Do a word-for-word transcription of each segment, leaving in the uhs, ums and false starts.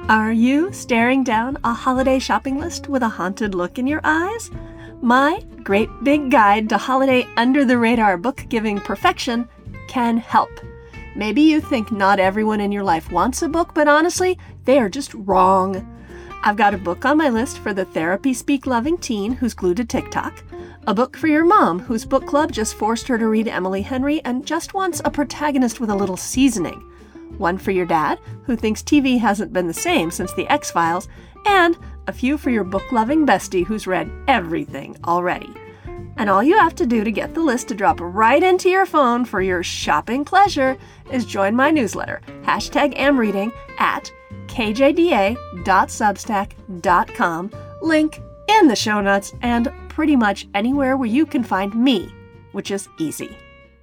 Are you staring down a holiday shopping list with a haunted look in your eyes? My great big guide to holiday under-the-radar book-giving perfection can help. Maybe you think not everyone in your life wants a book, but honestly, they are just wrong. I've got a book on my list for the therapy speak-loving teen who's glued to TikTok, a book for your mom whose book club just forced her to read Emily Henry and just wants a protagonist with a little seasoning, one for your dad who thinks T V hasn't been the same since the X-Files, and a few for your book-loving bestie who's read everything already. And all you have to do to get the list to drop right into your phone for your shopping pleasure is join my newsletter, hashtag amreading, at k j d a dot substack dot com, link in the show notes, and pretty much anywhere where you can find me, which is easy.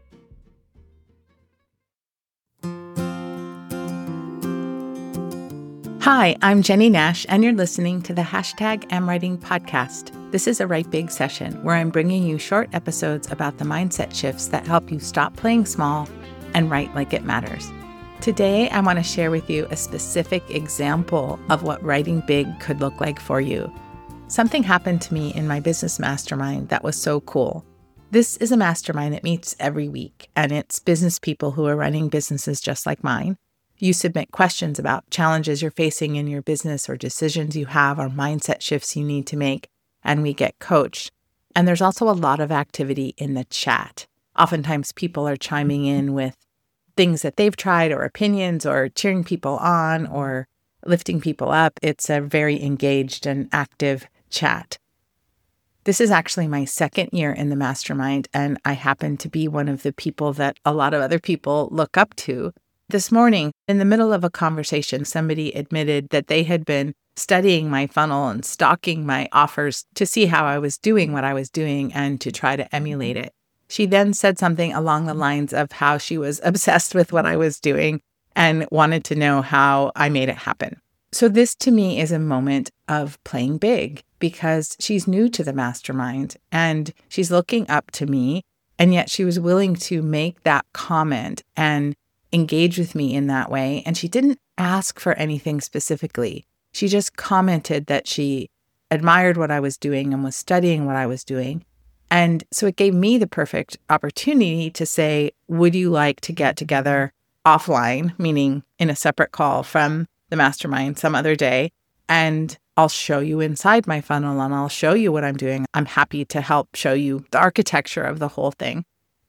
Hi, I'm Jenny Nash, and you're listening to the Hashtag Am Writing podcast. This is a Write Big session where I'm bringing you short episodes about the mindset shifts that help you stop playing small and write like it matters. Today, I want to share with you a specific example of what writing big could look like for you. Something happened to me in my business mastermind that was so cool. This is a mastermind that meets every week, and it's business people who are running businesses just like mine. You submit questions about challenges you're facing in your business or decisions you have or mindset shifts you need to make, and we get coached. And there's also a lot of activity in the chat. Oftentimes people are chiming in with things that they've tried or opinions or cheering people on or lifting people up. It's a very engaged and active chat. This is actually my second year in the mastermind, and I happen to be one of the people that a lot of other people look up to. This morning, in the middle of a conversation, somebody admitted that they had been studying my funnel and stalking my offers to see how I was doing what I was doing and to try to emulate it. She then said something along the lines of how she was obsessed with what I was doing and wanted to know how I made it happen. So this to me is a moment of playing big because she's new to the mastermind and she's looking up to me, and yet she was willing to make that comment and engage with me in that way. And she didn't ask for anything specifically. She just commented that she admired what I was doing and was studying what I was doing. And so it gave me the perfect opportunity to say, would you like to get together offline, meaning in a separate call from the mastermind some other day, and I'll show you inside my funnel and I'll show you what I'm doing. I'm happy to help show you the architecture of the whole thing.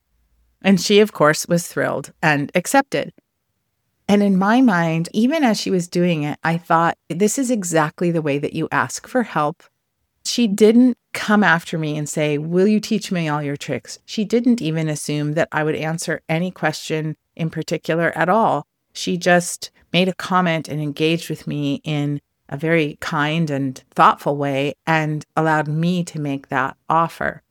And she, of course, was thrilled and accepted. And in my mind, even as she was doing it, I thought, this is exactly the way that you ask for help. She didn't come after me and say, will you teach me all your tricks? She didn't even assume that I would answer any question in particular at all. She just made a comment and engaged with me in a very kind and thoughtful way and allowed me to make that offer.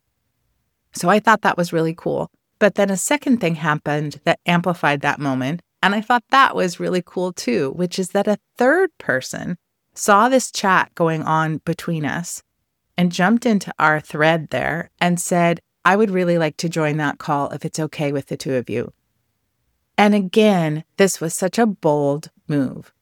So I thought that was really cool. But then a second thing happened that amplified that moment, and I thought that was really cool too, which is that a third person saw this chat going on between us and jumped into our thread there and said, I would really like to join that call if it's okay with the two of you. And again, this was such a bold move.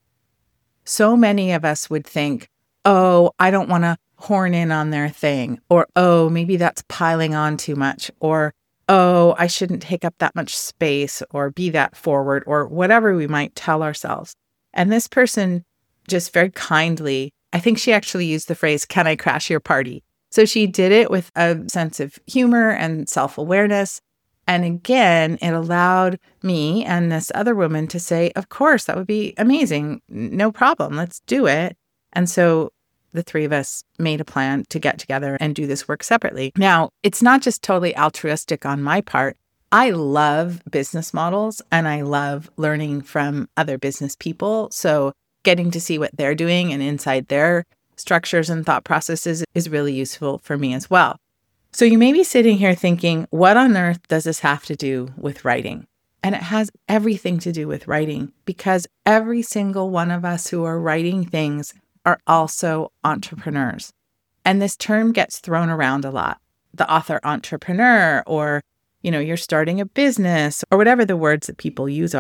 So many of us would think, oh, I don't want to horn in on their thing, or oh, maybe that's piling on too much, or oh, I shouldn't take up that much space or be that forward or whatever we might tell ourselves. And this person just very kindly, I think she actually used the phrase, can I crash your party? So she did it with a sense of humor and self-awareness. And again, it allowed me and this other woman to say, of course, that would be amazing. No problem. Let's do it. And so the three of us made a plan to get together and do this work separately. Now, it's not just totally altruistic on my part. I love business models and I love learning from other business people. So getting to see what they're doing and inside their structures and thought processes is really useful for me as well. So you may be sitting here thinking, what on earth does this have to do with writing? And it has everything to do with writing because every single one of us who are writing things are also entrepreneurs. And this term gets thrown around a lot. The author entrepreneur, or, you know, you're starting a business, or whatever the words that people use are.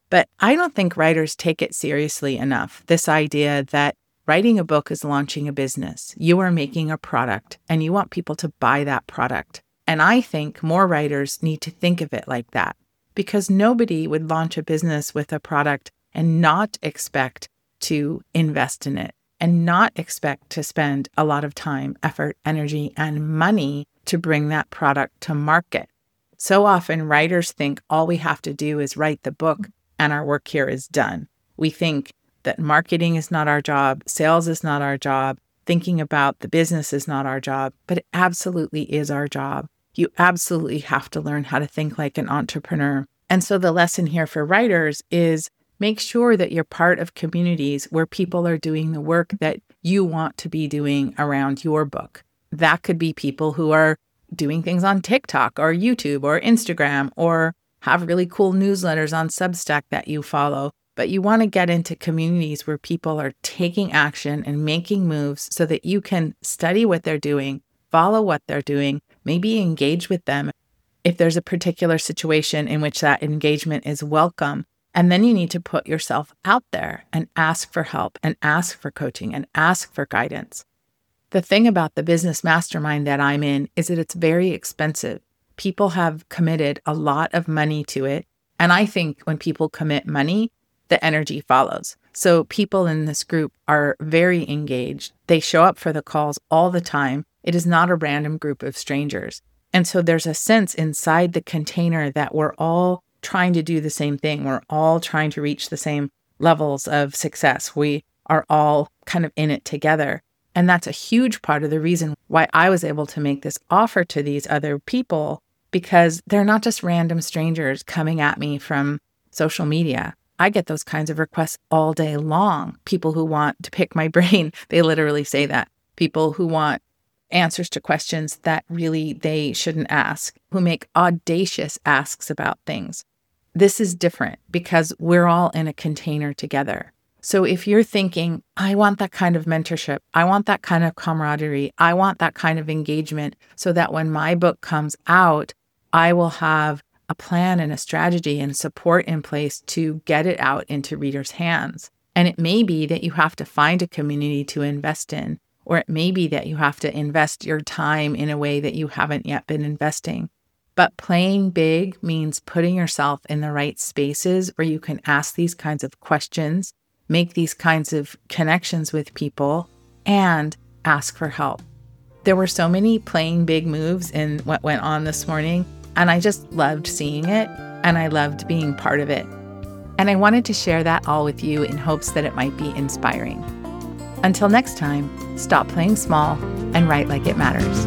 But I don't think writers take it seriously enough, this idea that writing a book is launching a business. You are making a product and you want people to buy that product. And I think more writers need to think of it like that, because nobody would launch a business with a product and not expect to invest in it and not expect to spend a lot of time, effort, energy, and money to bring that product to market. So often writers think all we have to do is write the book and our work here is done. We think that marketing is not our job, sales is not our job, thinking about the business is not our job, but it absolutely is our job. You absolutely have to learn how to think like an entrepreneur. And so the lesson here for writers is make sure that you're part of communities where people are doing the work that you want to be doing around your book. That could be people who are doing things on TikTok or YouTube or Instagram, or have really cool newsletters on Substack that you follow. But you want to get into communities where people are taking action and making moves so that you can study what they're doing, follow what they're doing, maybe engage with them if there's a particular situation in which that engagement is welcome. And then you need to put yourself out there and ask for help and ask for coaching and ask for guidance. The thing about the business mastermind that I'm in is that it's very expensive. People have committed a lot of money to it. And I think when people commit money, the energy follows. So people in this group are very engaged. They show up for the calls all the time. It is not a random group of strangers. And so there's a sense inside the container that we're all trying to do the same thing. We're all trying to reach the same levels of success. We are all kind of in it together. And that's a huge part of the reason why I was able to make this offer to these other people, because they're not just random strangers coming at me from social media. I get those kinds of requests all day long. People who want to pick my brain, they literally say that. People who want answers to questions that really they shouldn't ask, who make audacious asks about things. This is different because we're all in a container together. So if you're thinking, I want that kind of mentorship, I want that kind of camaraderie, I want that kind of engagement so that when my book comes out, I will have a plan and a strategy and support in place to get it out into readers' hands. And it may be that you have to find a community to invest in, or it may be that you have to invest your time in a way that you haven't yet been investing. But playing big means putting yourself in the right spaces where you can ask these kinds of questions, make these kinds of connections with people, and ask for help. There were so many playing big moves in what went on this morning, and I just loved seeing it, and I loved being part of it. And I wanted to share that all with you in hopes that it might be inspiring. Until next time, stop playing small and write like it matters.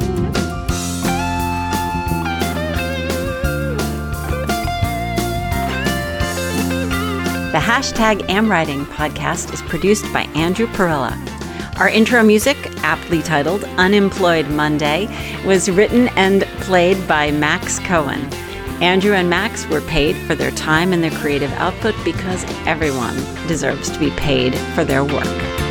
The Hashtag AmWriting podcast is produced by Andrew Perella. Our intro music, aptly titled Unemployed Monday, was written and played by Max Cohen. Andrew and Max were paid for their time and their creative output because everyone deserves to be paid for their work.